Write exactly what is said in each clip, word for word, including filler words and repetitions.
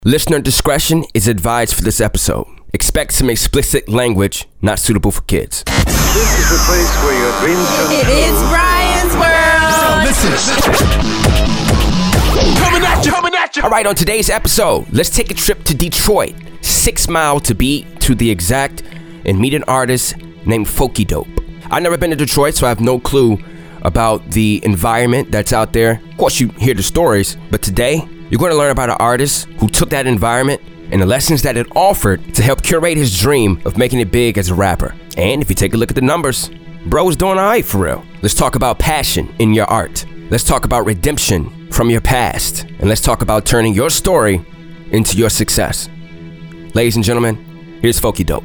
Listener discretion is advised for this episode. Expect some explicit language not suitable for kids. This is the place where your dreams come It true. is Brian's World. Listen. Coming at you, coming at you. All right, on today's episode, let's take a trip to Detroit, six mile to be to the exact, and meet an artist named Folky Dope. I've never been to Detroit, so I have no clue about the environment that's out there. Of course, you hear the stories, but today, you're going to learn about an artist who took that environment and the lessons that it offered to help curate his dream of making it big as a rapper. And if you take a look at the numbers, bro is doing all right for real. Let's talk about passion in your art. Let's talk about redemption from your past. And let's talk about turning your story into your success. Ladies and gentlemen, here's Folky Dope.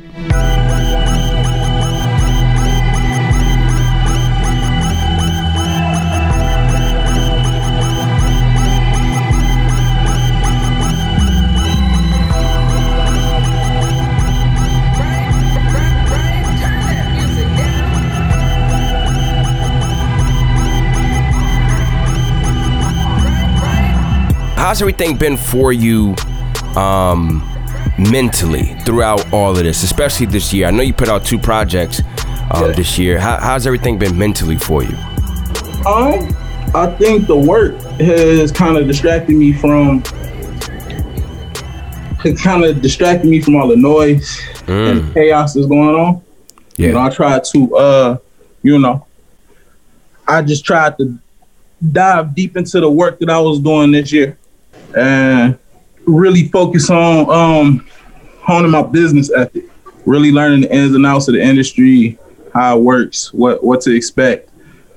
How's everything been for you um, mentally throughout all of this, especially this year? I know you put out two projects um, yeah. this year. How, how's everything been mentally for you? Um, I think the work has kind of distracted me from, kind of distracted me from all the noise mm. and chaos that's going on. Yeah. You know, I tried to, uh, you know, I just tried to dive deep into the work that I was doing this year. And really focus on um, honing my business ethic, really learning the ins and outs of the industry, how it works, what what to expect,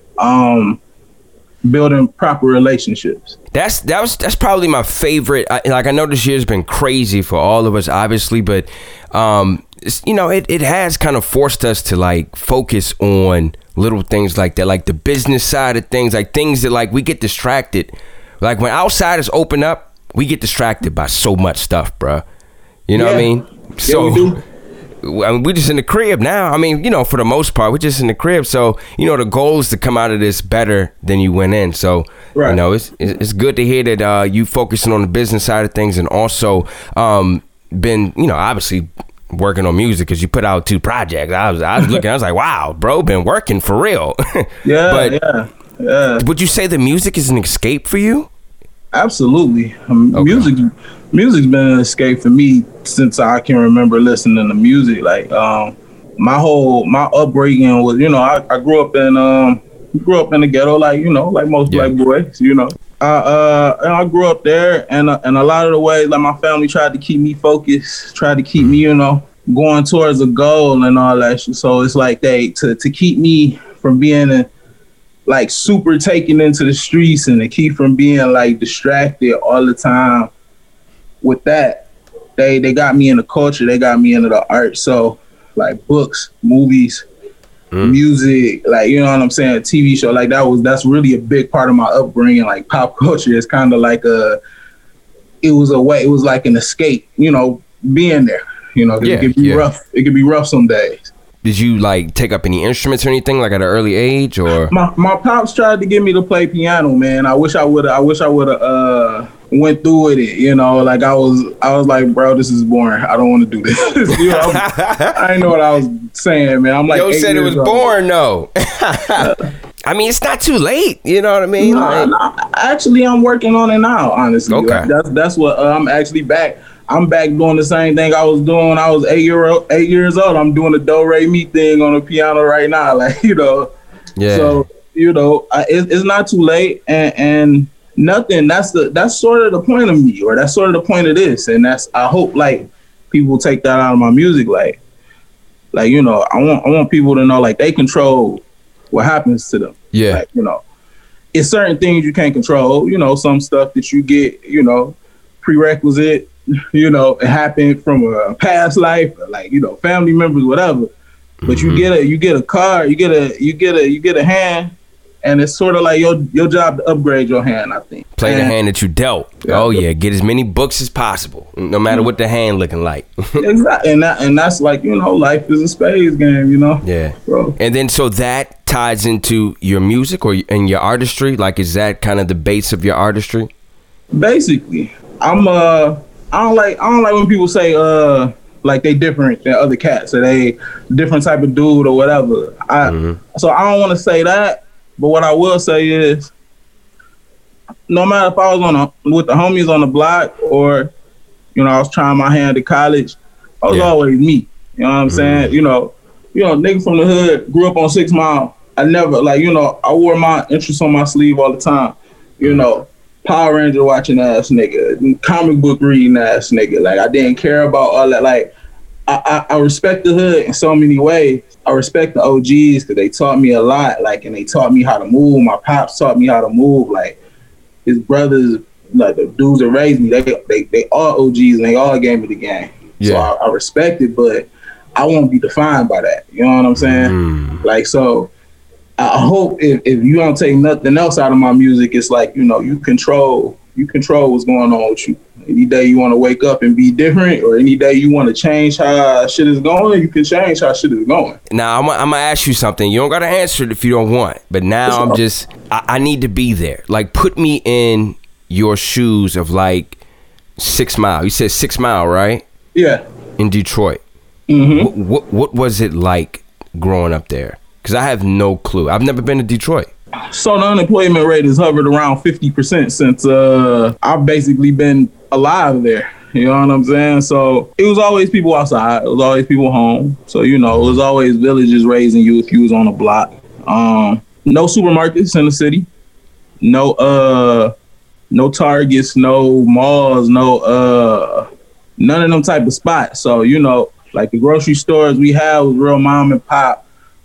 um, building proper relationships. That's that was that's probably my favorite. I, like I know this year's been crazy for all of us, obviously, but um, it's, you know, it it has kind of forced us to like focus on little things like that, like the business side of things, like things that like we get distracted. Like when outsiders open up, we get distracted by so much stuff, bro. You know yeah. what I mean? So yeah, we do. I mean, we're just in the crib now. I mean, you know, for the most part, we're just in the crib. So, you know, the goal is to come out of this better than you went in. So, right. you know, it's it's good to hear that uh, you focusing on the business side of things and also um, been, you know, obviously working on music because you put out two projects. I was I was looking, I was like, wow, bro, been working for real. yeah, but yeah, yeah. Would you say the music is an escape for you? Absolutely. Um, okay. Music, music's been an escape for me since I can remember listening to music. Like um, my whole my upbringing was, you know, I, I grew up in um, grew up in the ghetto, like you know, like most yeah. black boys, you know. I uh, and I grew up there, and uh, and a lot of the ways, like my family tried to keep me focused, tried to keep me, you know, going towards a goal and all that shit. So it's like they to to keep me from being a like super taken into the streets and to keep from being like distracted all the time with that. They they got me into culture, they got me into the art. So like books, movies, mm. music, like, you know what I'm saying, a T V show, like that was, that's really a big part of my upbringing. Like pop culture is kind of like a, it was a way, it was like an escape, you know, being there, you know, yeah, it could be yeah. rough. It could be rough some days. Did you like take up any instruments or anything like at an early age or? My my pops tried to get me to play piano, man. I wish I would I wish I would have uh went through with it, you know, like I was I was like, bro, this is boring. I don't want to do this. you know, I didn't know what I was saying, man. I'm like, Yo said it was old. boring though. I mean, it's not too late, you know what I mean? No, like, no, actually, I'm working on it now, honestly. Okay. Like, that's that's what uh, I'm actually back. I'm back doing the same thing I was doing when I was eight year old, eight years old. I'm doing the do re mi thing on the piano right now, like, you know. yeah. So, you know, I, it, it's not too late, and, and nothing. That's the that's sort of the point of me, or that's sort of the point of this, and that's I hope like people take that out of my music, like, like you know, I want I want people to know like they control what happens to them. Yeah. Like, you know, it's certain things you can't control. You know, some stuff that you get, you know, prerequisite. You know, it happened from a past life, like, you know, family members, whatever. But mm-hmm. you get a you get a car, you get a you get a you get a hand, and it's sort of like your your job to upgrade your hand, I think. Play and, the hand that you dealt. Yeah, oh yeah, get as many books as possible, no matter mm-hmm. what the hand looking like. Exactly, and that and that's like, you know, life is a spades game, you know. Yeah, bro. And then so that ties into your music or in your artistry. Like, is that kind of the base of your artistry? Basically, I'm uh. I don't like I don't like when people say uh like they different than other cats or they different type of dude or whatever. I mm-hmm. so I don't want to say that, but what I will say is, no matter if I was on a, with the homies on the block or, you know, I was trying my hand at college, I was yeah. always me. You know what I'm mm-hmm. saying? You know, you know, nigga from the hood, grew up on Six Mile. I never like you know I wore my interests on my sleeve all the time. You mm-hmm. know. Power Ranger watching ass nigga, comic book reading ass nigga. Like I didn't care about all that. Like I, I, I respect the hood in so many ways. I respect the O Gs because they taught me a lot. Like and they taught me how to move. My pops taught me how to move. Like his brothers, like the dudes that raised me, they they they all O Gs and they all gave me the game. Yeah. So I, I respect it, but I won't be defined by that. You know what I'm saying? Mm. Like so. I hope if, if you don't take nothing else out of my music, it's like, you know, you control you control what's going on with you. Any day you want to wake up and be different or any day you want to change how shit is going, you can change how shit is going. Now, I'm, I'm going to ask you something. You don't got to answer it if you don't want. But now I'm just, I, I need to be there. Like, put me in your shoes of like Six Mile. You said Six Mile, right? Yeah. In Detroit. Mm-hmm. What, what, what was it like growing up there? Because I have no clue. I've never been to Detroit. So the unemployment rate has hovered around fifty percent since uh, I've basically been alive there. You know what I'm saying? So it was always people outside. It was always people home. So, you know, it was always villages raising you if you was on the block. Um, no supermarkets in the city. No uh, no Targets, no malls, no uh, none of them type of spots. So, you know, like the grocery stores we had was real mom and pop.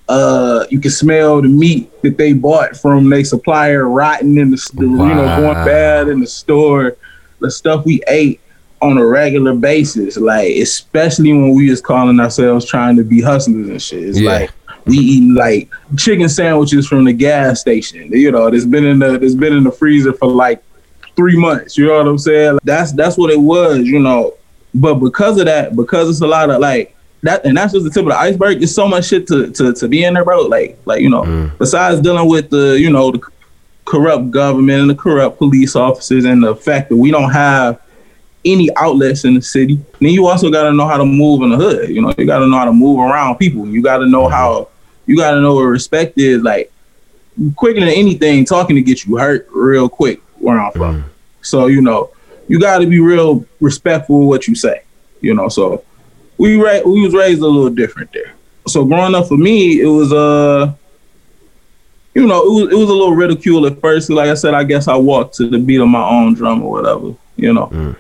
Uh, you can smell the meat that they bought from their supplier rotting in the, wow. you know, going bad in the store. The stuff we ate on a regular basis, like especially when we was calling ourselves trying to be hustlers and shit. It's yeah. like we eating like chicken sandwiches from the gas station. You know, it's been in the it's been in the freezer for like three months. You know what I'm saying? Like, that's that's what it was. You know, but because of that, because it's a lot of like. That, and that's just the tip of the iceberg. There's so much shit to, to, to be in there, bro. Like, like you know, mm. besides dealing with the, you know, the corrupt government and the corrupt police officers and the fact that we don't have any outlets in the city, then you also got to know how to move in the hood. You know, you got to know how to move around people. You got to know how, you got to know what respect is. Like, quicker than anything, talking to get you hurt real quick where I'm from. Mm. So, you know, you got to be real respectful of what you say, you know, so. We ra- we was raised a little different there. So growing up for me, it was uh, you know, it was it was a little ridicule at first. Like I said, I guess I walked to the beat of my own drum or whatever, you know. Mm.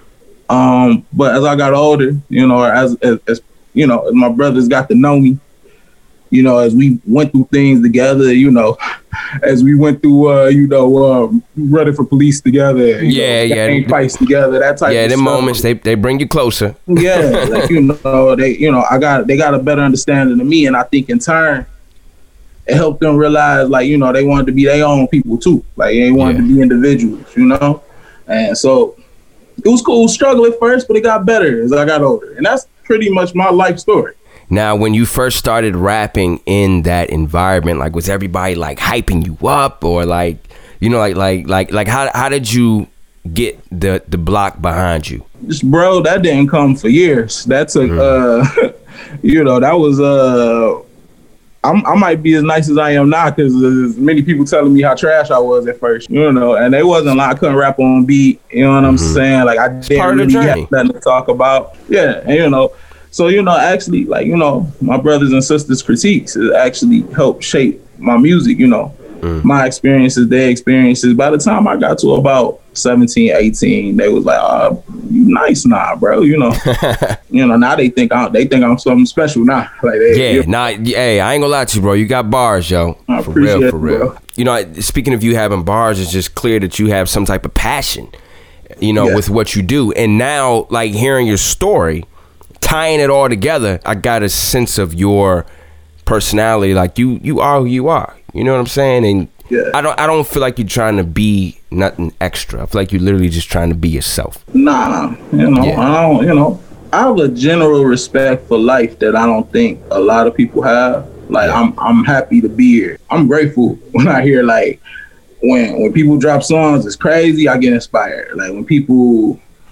Um, but as I got older, you know, as, as as you know, as my brothers got to know me, you know, as we went through things together, you know, as we went through, uh, you know, um, running for police together, yeah, know, yeah, fights together, that type. Yeah, of them stuff. moments they they bring you closer. Yeah, like you know, they you know, I got they got a better understanding of me, and I think in turn, it helped them realize, like you know, they wanted to be their own people too, like they wanted yeah. to be individuals, you know, and so it was cool, struggle at first, but it got better as I got older, and that's pretty much my life story. Now, when you first started rapping in that environment, like, was everybody like hyping you up, or like, you know, like, like, like, like, how how did you get the the block behind you? Just, bro, that didn't come for years. That took, mm. uh, you know, that was, uh, I'm, I might be as nice as I am now because there's many people telling me how trash I was at first, you know, and they wasn't like I couldn't rap on beat, you know what I'm mm-hmm. saying? Like, I it's didn't really have nothing to talk about. Yeah, and you know. So, you know, actually, like, you know, my brothers and sisters' critiques has actually helped shape my music, you know, mm. my experiences, their experiences. By the time I got to about seventeen, eighteen, they was like, oh, you nice now, bro, you know. you know, now they think I'm, they think I'm something special now. Like, they, yeah, nah, hey, I ain't gonna lie to you, bro. You got bars, yo. I for appreciate real, for it, real. Bro. You know, speaking of you having bars, it's just clear that you have some type of passion, you know, yeah. with what you do. And now, like, hearing your story, tying it all together, I got a sense of your personality. Like you, you are who you are. You know what I'm saying? And yeah. I don't, I don't feel like you're trying to be nothing extra. I feel like you're literally just trying to be yourself. Nah, you know, yeah. I don't, you know, I have a general respect for life that I don't think a lot of people have. Like yeah. I'm, I'm happy to be here. I'm grateful when I hear like when when people drop songs, it's crazy. I get inspired. Like when people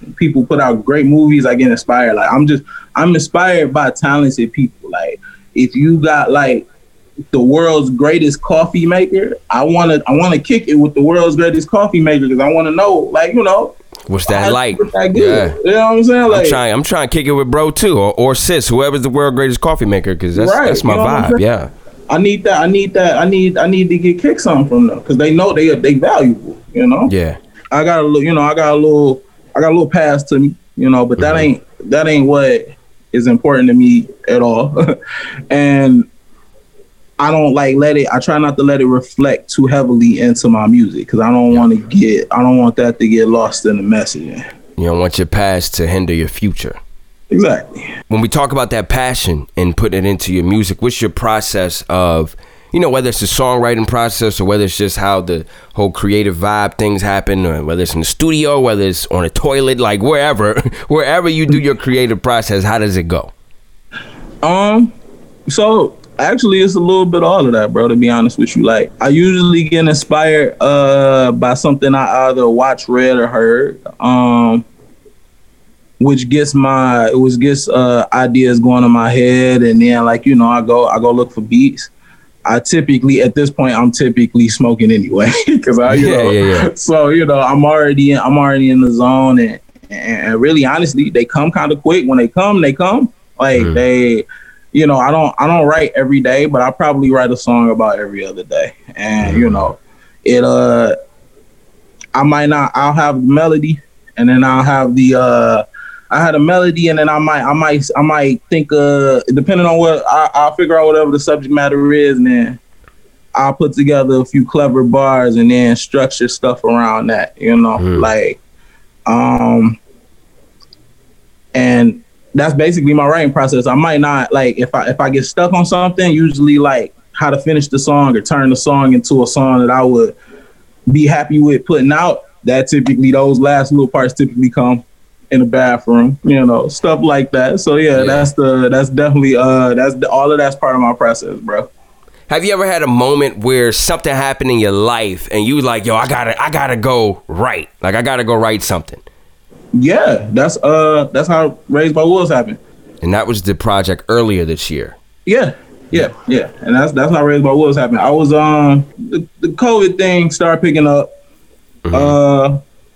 People put out great movies. I get inspired. Like I'm just, I'm inspired by talented people. Like if you got like the world's greatest coffee maker, I want to, I want to kick it with the world's greatest coffee maker because I want to know, like, you know, what's that like? That yeah. You know what I'm saying? Like, I'm trying, I'm trying to kick it with bro too, or, or sis, whoever's the world's greatest coffee maker, because that's right, that's my you know vibe. Yeah. I need that. I need that. I need. I need to get kick something from them because they know they they valuable. You know. Yeah. I got a little. You know. I got a little. I got a little pass to me. You know. But that mm-hmm. ain't. That ain't what is important to me at all. And I don't like let it. I try not to let it reflect too heavily into my music because I don't yeah. want to get. I don't want that to get lost in the messaging. You don't want your past to hinder your future. Exactly. When we talk about that passion and putting it into your music, what's your process of, you know, whether it's the songwriting process or whether it's just how the whole creative vibe things happen, or whether it's in the studio, whether it's on a toilet, like wherever, wherever you do your creative process, how does it go? Um, so actually it's a little bit all of that, bro, to be honest with you. Like I usually get inspired uh, by something I either watched, read, or heard. Um, which gets my which gets uh ideas going in my head, and then like you know I go I go look for beats. I typically at this point I'm typically smoking anyway because I you yeah, know yeah, yeah. so you know I'm already in, I'm already in the zone, and, and really honestly they come kind of quick. When they come they come like mm. they you know I don't I don't write every day, but I probably write a song about every other day, and mm. you know it uh I might not I'll have the melody, and then I'll have the uh I had a melody, and then I might, I might, I might think, uh, depending on what, I, I'll figure out whatever the subject matter is, and then I'll put together a few clever bars, and then structure stuff around that, you know, mm. like, um, and that's basically my writing process. I might not like if I if I get stuck on something, usually like how to finish the song or turn the song into a song that I would be happy with putting out. That typically those last little parts typically come in the bathroom, you know, stuff like that. So yeah, yeah. that's the that's definitely uh that's the, all of that's part of my process, bro. Have you ever had a moment where something happened in your life and you was like, yo, I gotta I gotta go write, like I gotta go write something? Yeah, that's uh that's how Raised by Wolves happened. And that was the project earlier this year. Yeah, yeah, yeah, and that's that's how Raised by Wolves happened. I was um the, the COVID thing started picking up. Mm-hmm. Uh.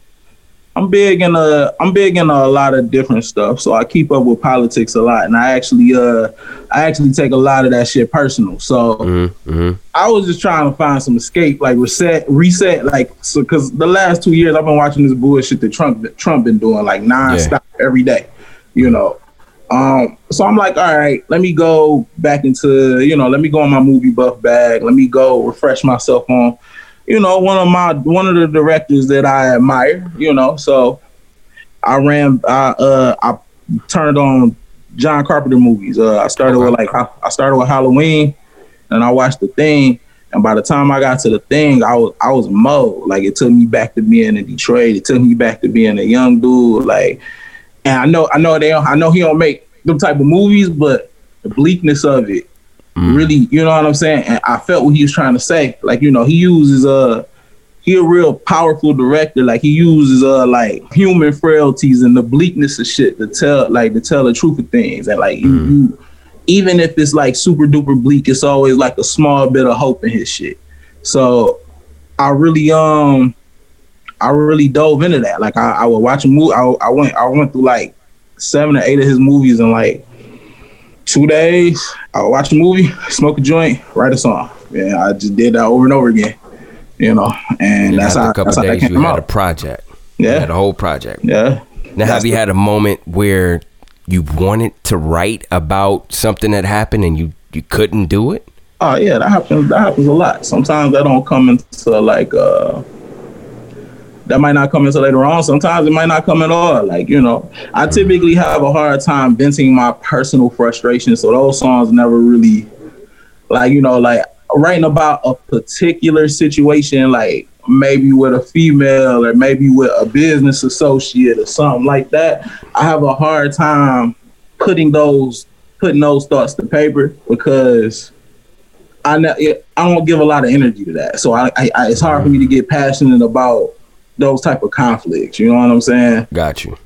I'm big in a I'm big in a lot of different stuff, so I keep up with politics a lot, and I actually uh I actually take a lot of that shit personal. So mm-hmm, mm-hmm. I was just trying to find some escape, like reset, reset, like so because the last two years I've been watching this bullshit that Trump Trump been doing like nonstop yeah. every day, you know. Um, so I'm like, all right, let me go back into you know, let me go on my movie buff bag, let me go refresh myself on. You know, one of my one of the directors that I admire, you know, so I ran, I uh, I turned on John Carpenter movies. Uh, I started with like I started with Halloween, and I watched The Thing. And by the time I got to The Thing, I was I was mo. Like it took me back to being in Detroit. It took me back to being a young dude. Like, and I know I know they I know he don't make them type of movies, but the bleakness of it. Really, you know what I'm saying? And I felt what he was trying to say. Like, you know, he uses uh he a real powerful director. Like he uses uh like human frailties and the bleakness of shit to tell like to tell the truth of things. And like mm. you, you even if it's like super duper bleak, it's always like a small bit of hope in his shit. So I really um I really dove into that. Like I, I would watch a movie. I, I went I went through like seven or eight of his movies in like two days. I would watch a movie, smoke a joint, write a song. Yeah, I just did that over and over again, you know. And you that's how, a couple that's how days that came you had out. a project. Yeah, you had a whole project. Yeah. Now, that's have you the, had a moment where you wanted to write about something that happened and you, you couldn't do it? Oh yeah, that happens. That happens a lot. Sometimes that don't come into like uh. That might not come until later on. Sometimes it might not come at all. Like, you know, I typically have a hard time venting my personal frustration. So those songs never really, like, you know, like writing about a particular situation, like maybe with a female or maybe with a business associate or something like that. I have a hard time putting those, putting those thoughts to paper because I, ne- I don't give a lot of energy to that. So I, I, I it's hard for me to get passionate about those type of conflicts, you know what I'm saying? Got you.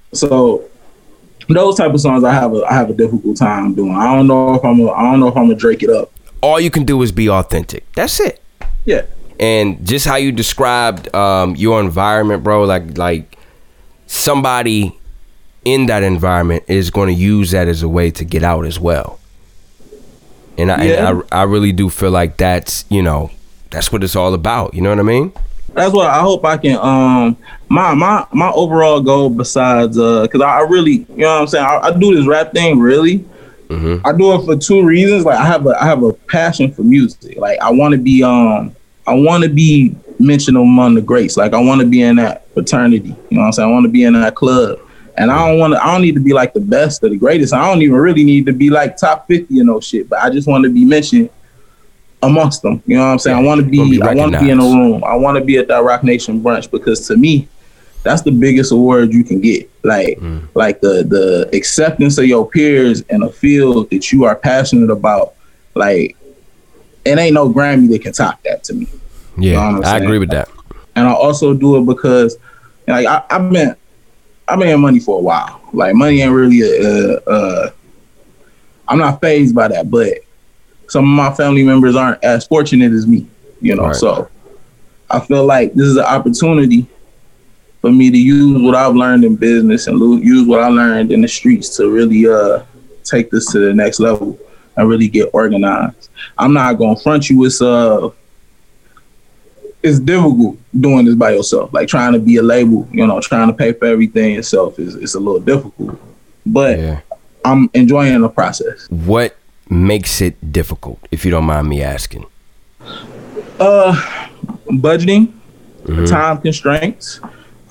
So those type of songs I have a I have a difficult time doing. I don't know if I'm a, I don't know if I'm gonna Drake it up. All you can do is be authentic. That's it. Yeah. And just how you described um, your environment, bro, like like somebody in that environment is going to use that as a way to get out as well. And I, yeah. and I I really do feel like that's, you know, that's what it's all about. You know what I mean? That's what I hope I can. Um, my my my overall goal, besides, uh, because I, I really, you know what I'm saying, I, I do this rap thing really. Mm-hmm. I do it for two reasons. Like I have a I have a passion for music. Like I want to be um I want to be mentioned among the greats. Like I want to be in that fraternity. You know what I'm saying? I want to be in that club. And I don't want to. I don't need to be like the best or the greatest. I don't even really need to be like top fifty and no shit. But I just want to be mentioned amongst them. You know what I'm saying? I want to be. be I want to be in a room. I want to be at that Rock Nation brunch because to me, that's the biggest award you can get. Like, mm. like the the acceptance of your peers in a field that you are passionate about. Like, it ain't no Grammy that can top that to me. Yeah, you know I agree with that. And I also do it because, like, I, I've been. I've been in money for a while. Like money ain't really a, uh, uh, I'm not fazed by that, but some of my family members aren't as fortunate as me, you know? Right. So I feel like this is an opportunity for me to use what I've learned in business and lo- use what I learned in the streets to really uh, take this to the next level and really get organized. I'm not going to front you. It's, uh, it's difficult doing this by yourself. Like trying to be a label, you know, trying to pay for everything yourself is it's a little difficult. But yeah. I'm enjoying the process. What makes it difficult, if you don't mind me asking? Uh, budgeting, mm-hmm. time constraints,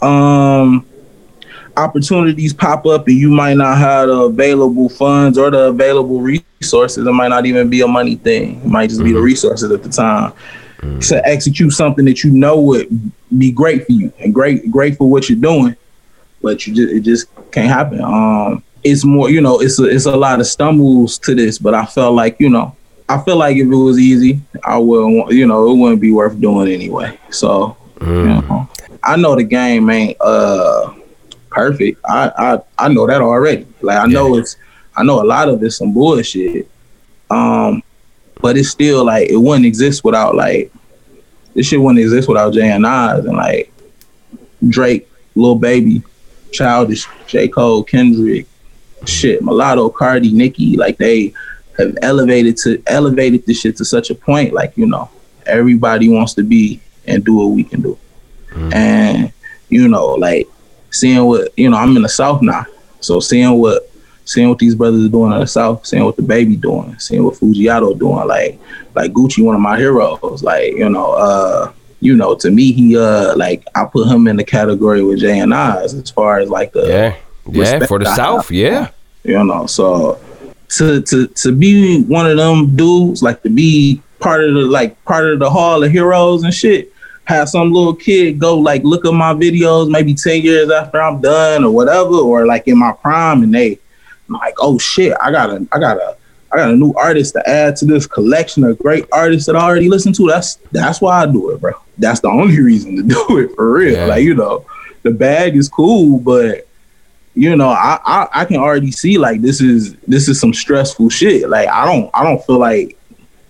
um, opportunities pop up and you might not have the available funds or the available resources. It might not even be a money thing. It might just mm-hmm. be the resources at the time. Mm. To execute something that you know would be great for you and great great for what you're doing, but you just it just can't happen. Um, it's more, you know, it's a, it's a lot of stumbles to this, but I felt like, you know, I feel like if it was easy, I would, you know, it wouldn't be worth doing anyway. So, mm. you know, I know the game ain't uh perfect. I I, I know that already. Like I know yeah. it's, I know a lot of it's some bullshit. Um. But it's still like it wouldn't exist without like this shit wouldn't exist without Jay and Nas and like Drake, Lil Baby, Childish, J. Cole, Kendrick, shit, Mulatto, Cardi, Nicki. Like they have elevated to elevated this shit to such a point. Like, you know, everybody wants to be and do what we can do. Mm-hmm. And you know, like seeing what, you know, I'm in the South now, so seeing what. Seeing what these brothers are doing in the South, seeing what the Baby doing, seeing what Fujiato doing, like like Gucci, one of my heroes. Like, you know, uh, you know, to me, he uh like I put him in the category with Jay and Nas as far as like the yeah, yeah, for the South, yeah. You know, so to to to be one of them dudes, like to be part of the like part of the Hall of Heroes and shit. Have some little kid go like look at my videos maybe ten years after I'm done or whatever, or like in my prime, and they. I'm like, oh shit, I got a, I got a, I got a new artist to add to this collection of great artists that I already listened to. That's that's why I do it, bro. That's the only reason to do it for real. Yeah. Like, you know, the bag is cool, but you know, I, I I can already see like this is this is some stressful shit. Like I don't I don't feel like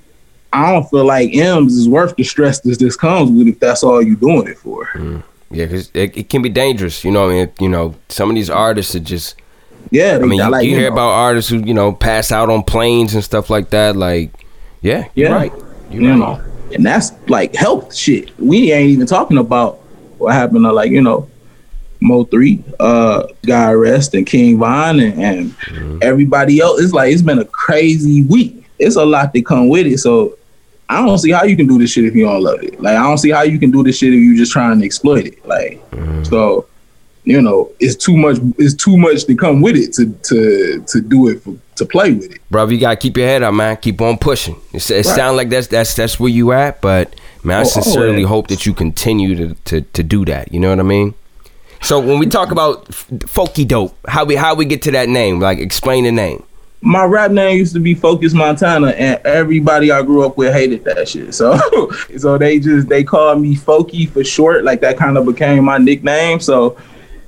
I don't feel like M's is worth the stress that this comes with if that's all you doing it for. Mm. Yeah, because it, it can be dangerous. You know, I mean, you know, some of these artists are just. Yeah, I mean, you, like, you you hear know. about artists who, you know, pass out on planes and stuff like that. Like, yeah, you're yeah. right. You're you right. know, and that's like health shit. We ain't even talking about what happened to like, you know, Mo three, uh, Guy Rest and King Von and, and mm-hmm. everybody else. It's like, it's been a crazy week. It's a lot that come with it. So I don't see how you can do this shit if you don't love it. Like, I don't see how you can do this shit if you just trying to exploit it. Like, mm-hmm. so... You know, it's too much. It's too much to come with it to to to do it for, to play with it. Bro, you gotta keep your head up, man. Keep on pushing. It, it right. sounds like that's that's that's where you at, but man, I oh, sincerely oh, hope that you continue to, to to do that. You know what I mean? So when we talk about Folky Dope, how we how we get to that name? Like, explain the name. My rap name used to be Focus Montana, and everybody I grew up with hated that shit. So so they just they called me Folky for short. Like that kind of became my nickname. So.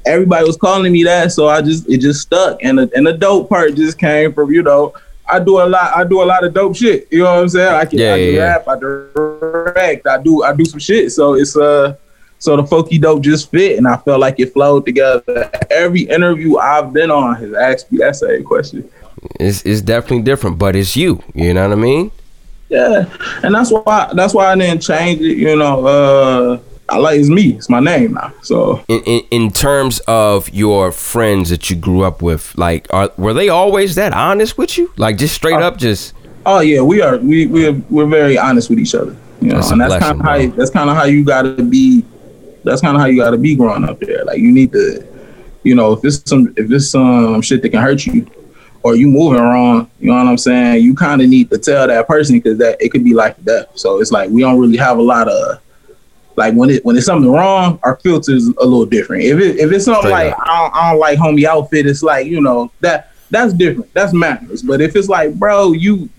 everybody was calling me that, so I just it just stuck. And the and the dope part just came from, you know, I do a lot I do a lot of dope shit. You know what I'm saying? I can yeah, I can yeah, rap, I direct, I do I do some shit. So it's uh so the Folky Dope just fit, and I felt like it flowed together. Every interview I've been on has asked me that same question. It's it's definitely different, but it's you. You know what I mean? Yeah, and that's why that's why I didn't change it. You know, uh, I like it's me. It's my name now. So in, in in terms of your friends that you grew up with, like, are were they always that honest with you? Like, just straight uh, up, just. Oh yeah, we are. We we we're very honest with each other. You know, that's and that's kind of how you, that's kind of how you gotta be. That's kind of how you gotta be growing up there. Like, you need to, you know, if it's some if it's some shit that can hurt you, or you moving wrong, you know what I'm saying? You kind of need to tell that person, because that it could be life or death. So it's like we don't really have a lot of, like, when it when it's something wrong, our filter's a little different. If it if it's something Straight like I don't, I don't like homie outfit, it's like, you know, that that's different. That's manners. But if it's like, bro, you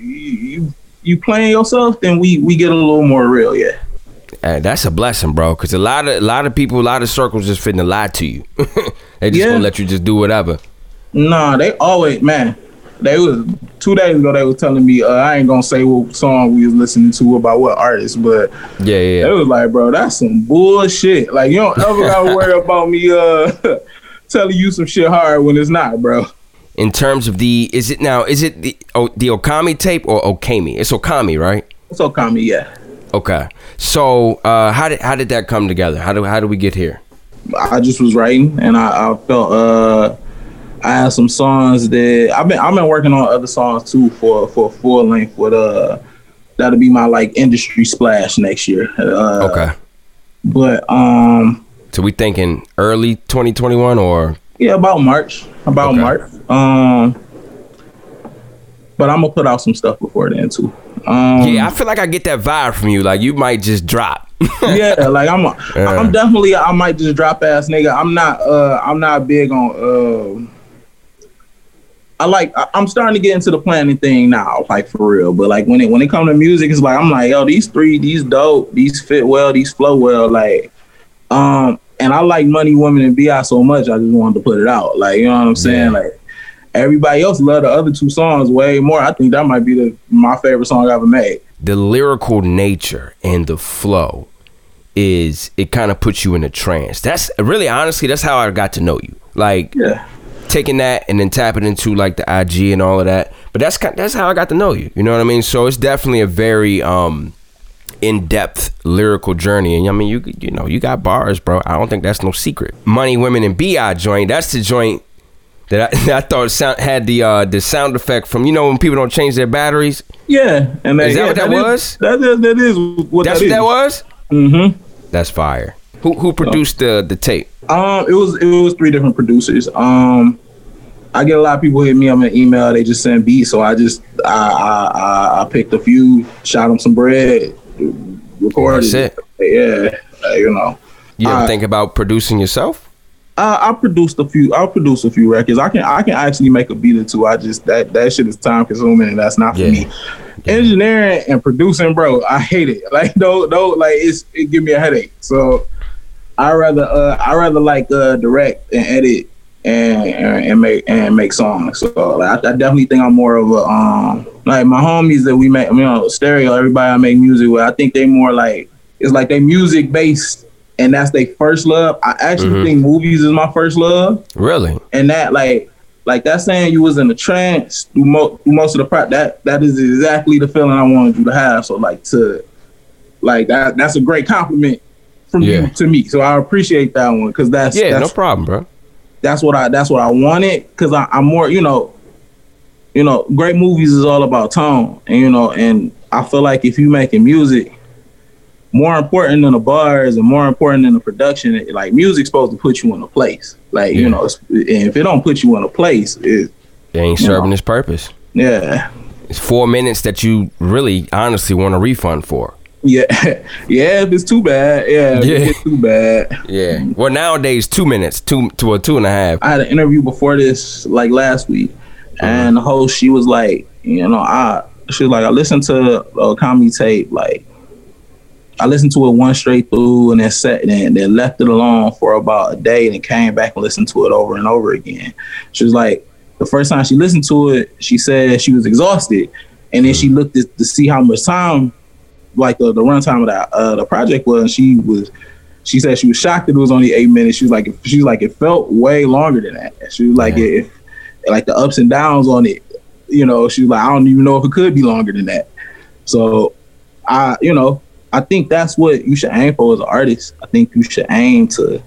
you you playing yourself, then we we get a little more real. Yeah. Hey, that's a blessing, bro. Because a lot of a lot of people, a lot of circles just fitting to lie to you. They just yeah. gonna let you just do whatever. Nah, they always, man. They was two days ago. They was telling me, uh, I ain't gonna say what song we was listening to about what artist, but yeah, yeah. It was like, bro, that's some bullshit. Like, you don't ever gotta worry about me uh telling you some shit hard when it's not, bro. In terms of the, is it now? Is it the oh, the Okami tape or Okami? It's Okami, right? It's Okami, yeah. Okay. So uh, how did how did that come together? How do how do we get here? I just was writing, and I, I felt uh, I had some songs that I've been I've been working on other songs too for for full length. With uh, that'll be my like industry splash next year. Uh, okay. But um. So we thinking early twenty twenty-one or? Yeah, about March. About okay. March. Um. But I'm gonna put out some stuff before then too. Um, yeah, I feel like I get that vibe from you. Like, you might just drop. yeah, like I'm. A, uh, I'm definitely. I might just drop ass nigga. I'm not. Uh, I'm not big on. Uh, I like. I'm starting to get into the planning thing now, like for real. But like when it when it comes to music, it's like I'm like, yo, these three, these dope, these fit well, these flow well, like, um, and I like Money, Women, and B I so much. I just wanted to put it out, like, you know what I'm saying, yeah. like. Everybody else love the other two songs way more. I think that might be the my favorite song I ever made. The lyrical nature and the flow is, it kind of puts you in a trance. That's really, honestly, that's how I got to know you. Like, yeah. taking that and then tapping into like the I G and all of that. But that's that's how I got to know you. You know what I mean? So it's definitely a very um, in-depth lyrical journey. And I mean, you you know, you got bars, bro. I don't think that's no secret. Money, Women, and B I joint. That's the joint that I, that I thought sound, had the uh, the sound effect from, you know, when people don't change their batteries. Yeah, and that, is that yeah, what that, that was? Is, that is that is what That's that what that was. Mm-hmm. That's fire. Who who produced the the tape? Um, it was it was three different producers. Um, I get a lot of people hit me up an email. They just send beats, so I just I I, I, I picked a few, shot them some bread, recorded. That's it. Yeah, uh, you know. You ever I, think about producing yourself? I, I produced a few. I'll produce a few records. I can. I can actually make a beat or two. I just that that shit is time consuming, and that's not for yeah. me. Yeah. Engineering and producing, bro, I hate it. Like, no, no, like it's it give me a headache. So I rather, uh, I rather like uh, direct and edit and, and and make and make songs. So like, I, I definitely think I'm more of a um like my homies that we make. You know, Stereo. Everybody I make music with, I think they more like it's like they music based. And that's their first love. I actually mm-hmm. think movies is my first love. Really? And that, like, like that saying you was in a trance through, mo- through most of the part. That that is exactly the feeling I wanted you to have. So, like, to, like that, that's a great compliment from yeah. you to me. So I appreciate that one because that's yeah, that's, no problem, bro. That's what I that's what I wanted because I'm more, you know, you know, great movies is all about tone, and you know, and I feel like if you making music. More important than the bars and more important than the production, like music's supposed to put you in a place. Like, yeah. you know, and if it don't put you in a place, it, it ain't serving know. its purpose. Yeah. It's four minutes that you really honestly want a refund for. Yeah. Yeah, if it's too bad. Yeah, yeah. If it's too bad. Yeah. Well, nowadays, two minutes, two to a two and a half. I had an interview before this, like last week, mm-hmm. and the host, she was like, you know, I, she was like, I listened to a comedy tape, like, I listened to it one straight through and then set and then left it alone for about a day and then came back and listened to it over and over again. She was like, the first time she listened to it, she said she was exhausted. And then she looked at, to see how much time, like the, the runtime of that, uh, the project was. And she was, she said she was shocked that it was only eight minutes. She was like, she was like, it felt way longer than that. She was like, yeah. it, like the ups and downs on it, you know, she was like, I don't even know if it could be longer than that. So I, you know, I think that's what you should aim for as an artist. I think you should aim to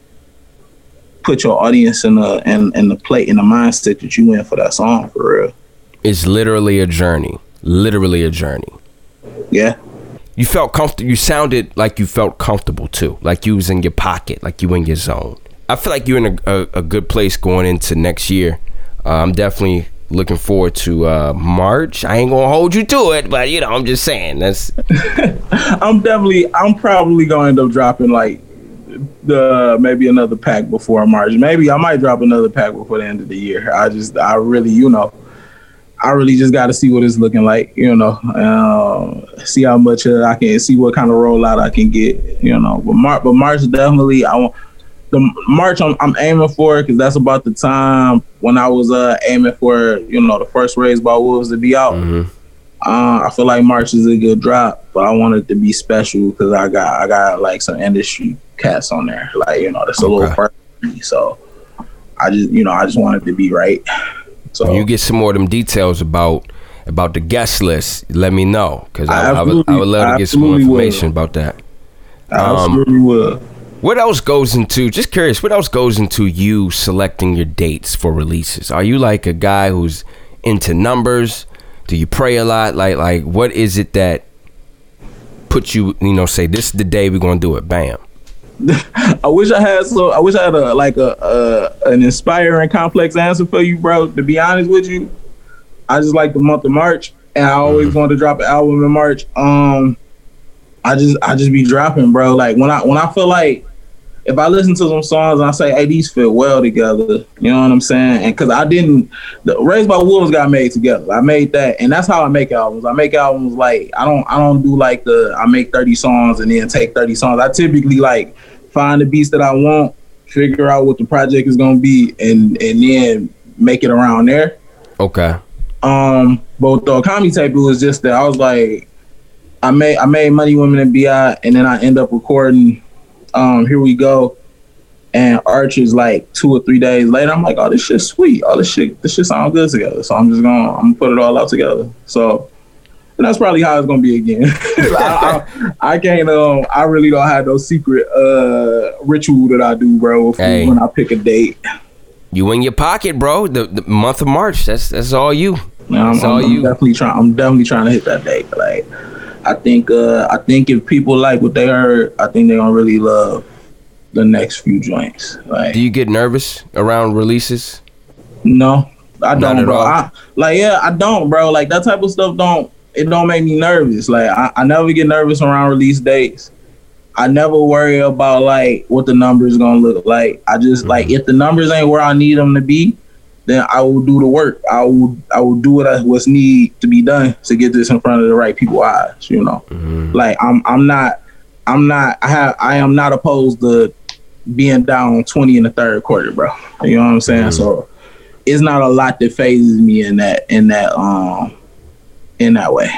put your audience in the in, in the play in the mindset that you in for that song for real. It's literally a journey. Literally a journey. Yeah. You felt comfortable. You sounded like you felt comfortable too. Like you was in your pocket. Like you in your zone. I feel like you're in a, a, a good place going into next year. Uh, I'm definitely looking forward to uh, March. I ain't gonna hold you to it, but you know, I'm just saying that's. I'm definitely. I'm probably gonna end up dropping like the maybe another pack before March. Maybe I might drop another pack before the end of the year. I just, I really, you know, I really just got to see what it's looking like. You know, uh, see how much uh, I can see what kind of rollout I can get. You know, but March, but March definitely. I want. The March I'm, I'm aiming for, because that's about the time when I was uh, aiming for, you know, the first Raised by Wolves to be out. Mm-hmm. Uh, I feel like March is a good drop, but I want it to be special because I got I got like some industry cats on there, like, you know, that's a okay. little first for me. So I just, you know, I just want it to be right. So when you get some more of them details about about the guest list, let me know, because I, I, I, would, I would love to get some more information will. about that. I absolutely um, will. What else goes into, just curious, what else goes into you selecting your dates for releases? Are you like a guy who's into numbers? Do you pray a lot? Like, like what is it that puts you, you know, say, this is the day we're going to do it, bam? I wish I had so. I wish I had a like a, a an inspiring, complex answer for you, bro. To be honest with you, I just like the month of March, and I always mm-hmm. wanted to drop an album in March. Um, I just I just be dropping, bro. Like when I when I feel like, if I listen to some songs and I say, hey, these fit well together, you know what I'm saying? And because I didn't, the Raised by Wolves got made together. I made that, and that's how I make albums. I make albums like, I don't I don't do like the, I make thirty songs and then take thirty songs. I typically like find the beats that I want, figure out what the project is going to be, and and then make it around there. Okay. Um, but with the Okami tape, it was just that I was like, I made, I made Money, Women, and B I, and then I end up recording Um, Here We Go, and Archer's like two or three days later. I'm like, oh, this shit's sweet. Oh, this shit, this shit sounds good together. So I'm just gonna, I'm gonna put it all out together. So, and that's probably how it's gonna be again. I, I, I can't, um, I really don't have no secret uh ritual that I do, bro. Hey, when I pick a date, you in your pocket, bro. The, the month of March. That's that's all you. Man, that's I'm, all I'm, you. I'm definitely trying. I'm definitely trying to hit that date. Like. I think uh, I think if people like what they heard, I think they're gonna really love the next few joints. Like, do you get nervous around releases? No, I don't, bro. I, like, yeah, I don't, bro. Like that type of stuff don't it don't make me nervous. Like I, I never get nervous around release dates. I never worry about like what the numbers gonna look like. I just mm-hmm. like if the numbers ain't where I need them to be, then I will do the work. I will I will do what I, what's need to be done to get this in front of the right people's eyes. You know, mm-hmm. like I'm I'm not I'm not I have I am not opposed to being down twenty in the third quarter, bro. You know what I'm saying? Mm-hmm. So it's not a lot that phases me in that in that um in that way.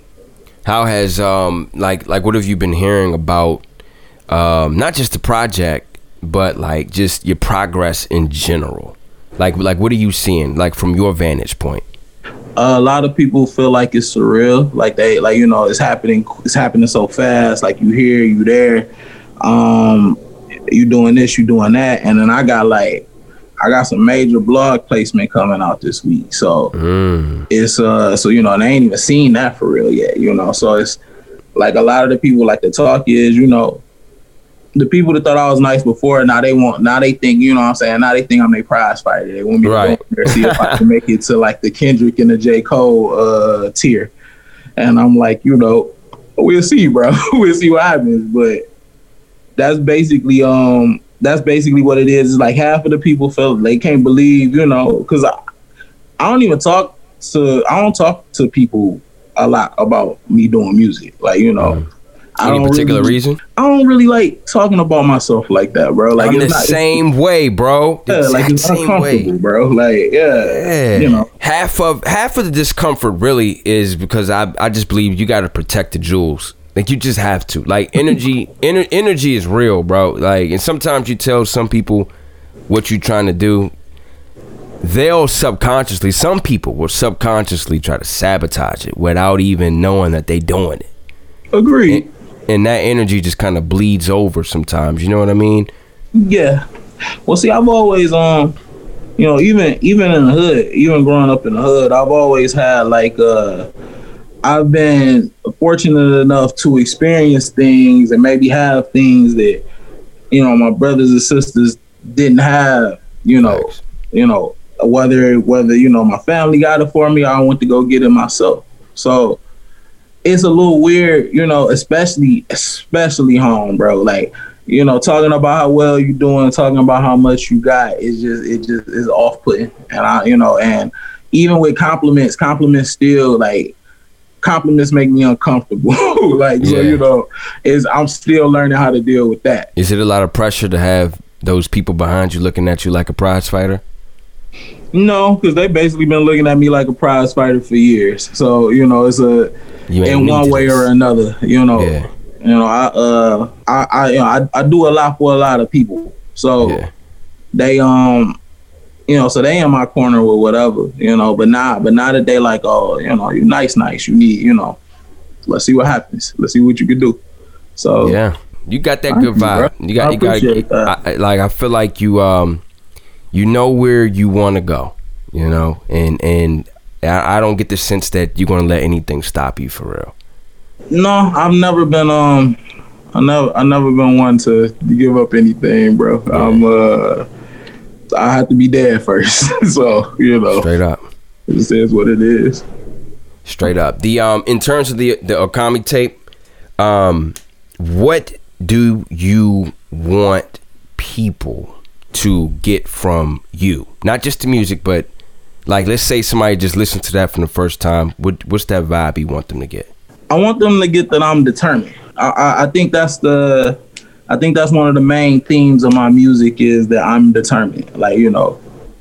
How has um like like what have you been hearing about um not just the project, but like just your progress in general? Like, like, what are you seeing, like, from your vantage point? Uh, a lot of people feel like it's surreal. Like, they, like, you know, it's happening, it's happening so fast. Like, you here, you there. Um, you doing this, you doing that. And then I got, like, I got some major blog placement coming out this week. So, mm. it's, uh, so, you know, they ain't even seen that for real yet, you know. So, it's, like, a lot of the people, like, the talk is, you know, the people that thought I was nice before, now they want, now they think, you know what I'm saying, now they think I'm a prize fighter. They want me right. to go there, see if I can make it to like the Kendrick and the J. Cole uh, tier. And I'm like, you know, we'll see, bro. We'll see what happens. But that's basically, um, that's basically what it is. It's like half of the people feel they can't believe, you know, because I, I don't even talk to, I don't talk to people a lot about me doing music. Like, you know, mm. Any particular really, reason? I don't really like talking about myself like that, bro. Like I'm the it's not, same way, bro. The yeah, like it's same uncomfortable, way. bro. Like yeah, Yeah. you know. Half of half of the discomfort really is because I I just believe you got to protect the jewels. Like you just have to. Like energy, ener- energy is real, bro. Like, and sometimes you tell some people what you're trying to do, they'll subconsciously. Some people will subconsciously try to sabotage it without even knowing that they doing it. Agreed. And, and that energy just kind of bleeds over sometimes. You know what I mean? Yeah. Well, see, I've always um, you know, even even in the hood, even growing up in the hood, I've always had like uh. I've been fortunate enough to experience things and maybe have things that, you know, my brothers and sisters didn't have, you know, Thanks. you know, whether, whether, you know, my family got it for me, or I went to go get it myself. So it's a little weird, you know, especially, especially home, bro. Like, you know, talking about how well you're doing, talking about how much you got, it's just, it just is off-putting. And I, you know, and even with compliments, compliments still like, compliments make me uncomfortable. like, Yeah. so, you know, is I'm still learning how to deal with that. Is it a lot of pressure to have those people behind you looking at you like a prize fighter? No, because they basically been looking at me like a prize fighter for years. So, you know, it's a You ain't in new one to way this. or another. You know, Yeah. you know, I uh, I I, you know, I I do a lot for a lot of people. So Yeah. they um. You know, so they in my corner with whatever, you know, but not, but not that they like, oh, you know, you nice, nice. You need, you know, let's see what happens. Let's see what you can do. So Yeah, you got that Thank good you, vibe. bro. You got, I you got. appreciate that. I, I- like I feel like you, um, you know where you want to go, you know, and and I, I don't get the sense that you're gonna let anything stop you for real. No, I've never been um, I never, I never been one to give up anything, bro. Yeah. I'm uh, I have to be dead first. So you know, Straight up, this is what it is. straight up. The um, in terms of the the Okami tape, um, what do you want people to get from you? Not just the music, but like, let's say somebody just listened to that from the first time. What what's that vibe you want them to get? I want them to get that I'm determined. I, I, I think that's the, I think that's one of the main themes of my music is that I'm determined. Like, you know,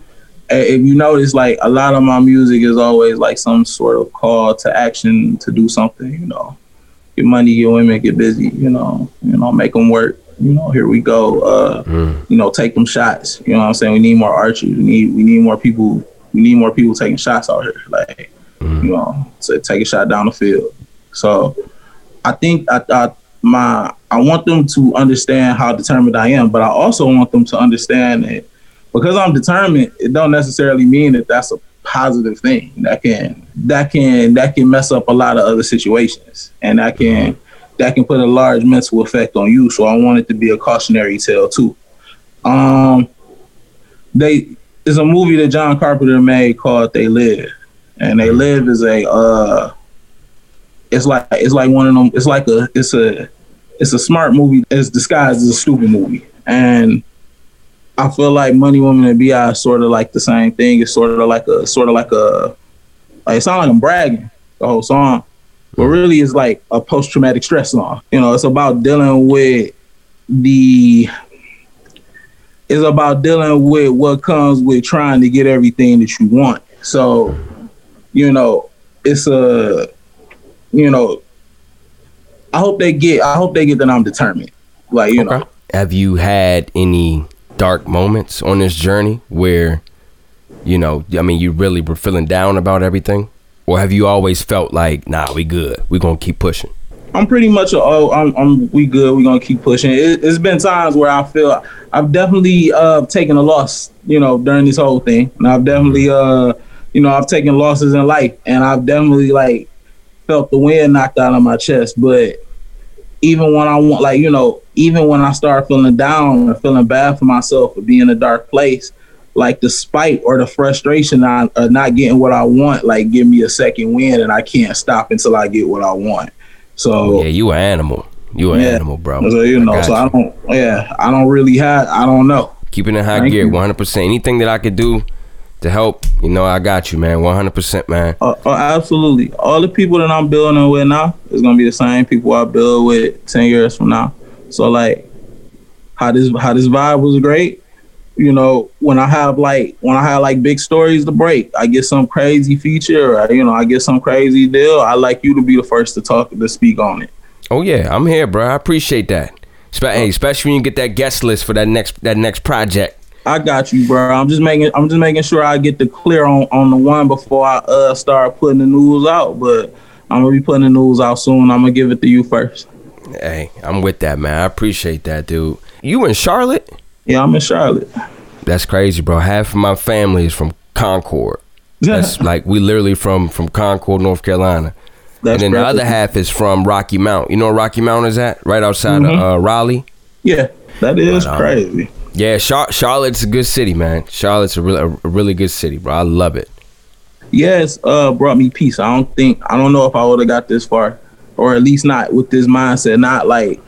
if you notice, like a lot of my music is always like some sort of call to action to do something. You know, get money, get women, get busy. You know, you know, make them work. You know, here we go. Uh, Mm. You know, take them shots. You know what I'm saying? We need more archers. We need we need more people. We need more people taking shots out here. Like, Mm. you know, to take a shot down the field. So I think I, I my I want them to understand how determined I am, but I also want them to understand that because I'm determined, it don't necessarily mean that that's a positive thing. That can that can that can mess up a lot of other situations, and that can that can put a large mental effect on you. So I want it to be a cautionary tale too. Um, they there's a movie that John Carpenter made called They Live, and They Live is a uh. It's like it's like one of them. It's like a it's a it's a smart movie. It's disguised as a stupid movie, and I feel like Money, Woman, and B I is sort of like the same thing. It's sort of like a sort of like a like it sounds like I'm bragging the whole song, but really it's like a post traumatic stress song. You know, it's about dealing with the. It's about dealing with what comes with trying to get everything that you want. So, you know, it's a. You know, I hope they get. I hope they get that I'm determined. Like, you Okay. know, Have you had any dark moments on this journey where, you know, I mean, you really were feeling down about everything, or have you always felt like, nah, we good, we gonna keep pushing? I'm pretty much. A, oh, I'm. I'm. We good. We gonna keep pushing. It, it's been times where I feel I've definitely uh, taken a loss. You know, during this whole thing, and I've definitely, uh, you know, I've taken losses in life, and I've definitely like. Felt the wind knocked out of my chest, but even when I want, like, you know, even when I start feeling down or feeling bad for myself for being in a dark place, like the spite or the frustration of uh, not getting what I want, like give me a second wind, and I can't stop until I get what I want. So Yeah, you an animal. You an yeah. animal, bro. So you know, got so I you. don't, yeah, I don't really have, I don't know. Keeping it high Thank gear, you. one hundred percent. Anything that I could do to help, you know, I got you, man. one hundred percent, man. Uh, uh, absolutely. All the people that I'm building with now is gonna be the same people I build with ten years from now. So like, how this how this vibe was great. You know, when I have like when I have like big stories to break, I get some crazy feature, or, you know, I get some crazy deal. I like you to be the first to talk to speak on it. Oh yeah, I'm here, bro. I appreciate that. Spe- hey, especially when you get that guest list for that next that next project. I got you, bro. I'm just making I'm just making sure I get the clear on, on the one before I uh start putting the news out. But I'm gonna be putting the news out soon. I'm gonna give it to you first. Hey, I'm with that, man. I appreciate that, dude. You in Charlotte? Yeah, I'm in Charlotte. That's crazy, bro. Half of my family is from Concord. That's like we literally from from Concord, North Carolina. That's and then the other half is from Rocky Mount. You know where Rocky Mount is at? Right outside mm-hmm. of uh, Raleigh. Yeah, that is but, um, crazy. Yeah, Char- Charlotte's a good city, man. Charlotte's a, re- a really good city, bro. I love it. Yeah, it's uh, brought me peace. I don't think, I don't know if I would have got this far, or at least not with this mindset, not like,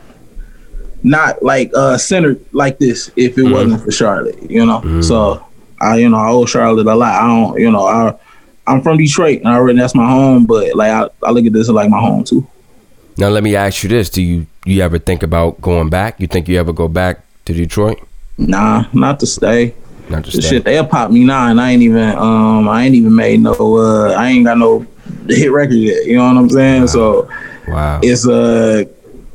not like uh, centered like this if it mm-hmm. wasn't for Charlotte, you know? Mm-hmm. So, I, you know, I owe Charlotte a lot. I don't, you know, I, I'm from Detroit, and I already, that's my home, but like, I, I look at this as like my home too. Now, let me ask you this. Do you, you ever think about going back? You think you ever go back to Detroit? Nah, not to stay. Not to stay. Shit, they'll pop me now, and I ain't even, um, I ain't even made no, uh, I ain't got no hit record yet. You know what I'm saying? Wow. So, wow, it's uh,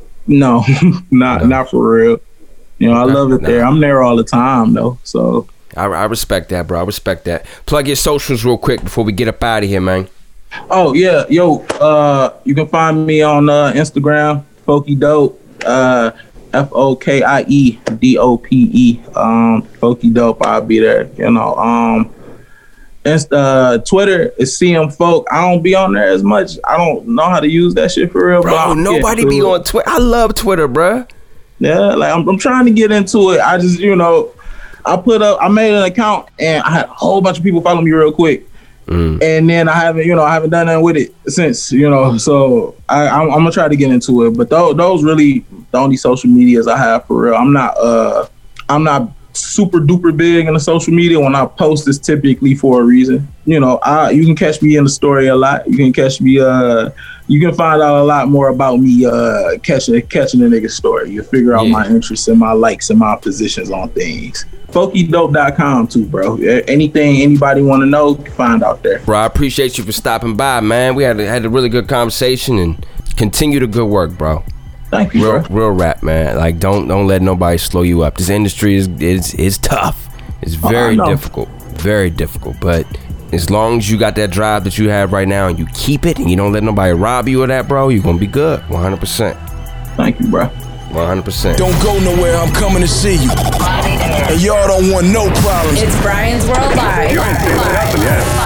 no, not no. not for real. You know, I love it there. I'm there all the time though. So I, I respect that, bro. I respect that. Plug your socials real quick before we get up out of here, man. Oh yeah, yo, uh, you can find me on uh, Instagram, Fokie Dope. Uh. F O K I E D O P E. Um, Fokie Dope. I'll be there. You know. Um, Insta, uh, Twitter is C M Folk. I don't be on there as much. I don't know how to use that shit for real. Bro, but nobody yeah, be on Twitter. I love Twitter, bro. Yeah, like I'm, I'm trying to get into it. I just, you know, I put up. I made an account and I had a whole bunch of people follow me real quick. Mm. And then I haven't, you know, I haven't done nothing with it since, you know. So I, I'm, I'm gonna try to get into it. But those, those really the only social medias I have for real. I'm not, uh, I'm not super duper big in the social media. When I post, it's typically for a reason. You know, I you can catch me in the story a lot. You can catch me. Uh, you can find out a lot more about me uh, catching catching a nigga's story. You figure out yeah. my interests and my likes and my positions on things. Fokie Dope dot com too, bro. Anything anybody want to know, find out there. Bro, I appreciate you for stopping by, man. We had a, had a really good conversation and continue the good work, bro. Thank you, real, bro. Real rap, man. Like, don't don't let nobody slow you up. This industry is is is tough. It's very oh, difficult, very difficult. But as long as you got that drive that you have right now and you keep it and you don't let nobody rob you of that, bro, you're gonna be good. one hundred percent. Thank you, bro. one hundred percent. Don't go nowhere, I'm coming to see you. And y'all don't want no problems. It's Brian's World Live. You ain't seen what happened yet.